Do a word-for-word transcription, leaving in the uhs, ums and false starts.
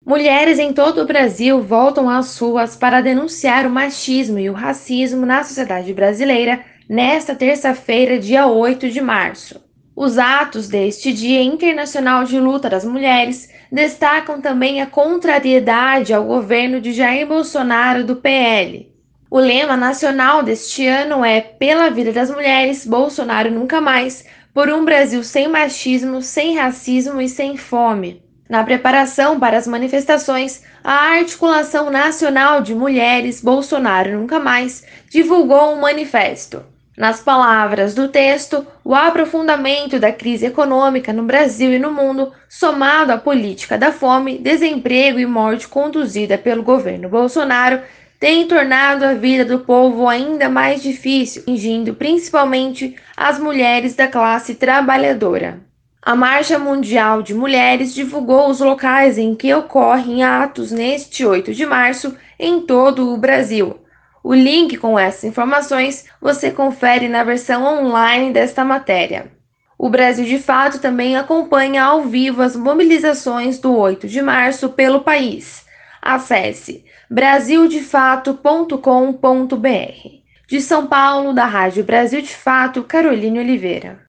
Mulheres em todo o Brasil voltam às ruas para denunciar o machismo e o racismo na sociedade brasileira nesta terça-feira, dia oito de março. Os atos deste Dia Internacional de Luta das Mulheres destacam também a contrariedade ao governo de Jair Bolsonaro do P L. O lema nacional deste ano é Pela Vida das Mulheres, Bolsonaro Nunca Mais, por um Brasil sem machismo, sem racismo e sem fome. Na preparação para as manifestações, a Articulação Nacional de Mulheres Bolsonaro Nunca Mais divulgou um manifesto. Nas palavras do texto, o aprofundamento da crise econômica no Brasil e no mundo, somado à política da fome, desemprego e morte conduzida pelo governo Bolsonaro, tem tornado a vida do povo ainda mais difícil, atingindo principalmente as mulheres da classe trabalhadora. A Marcha Mundial de Mulheres divulgou os locais em que ocorrem atos neste oito de março em todo o Brasil. O link com essas informações você confere na versão online desta matéria. O Brasil de Fato também acompanha ao vivo as mobilizações do oito de março pelo país. Acesse brasil de fato ponto com ponto br. De São Paulo, da Rádio Brasil de Fato, Caroline Oliveira.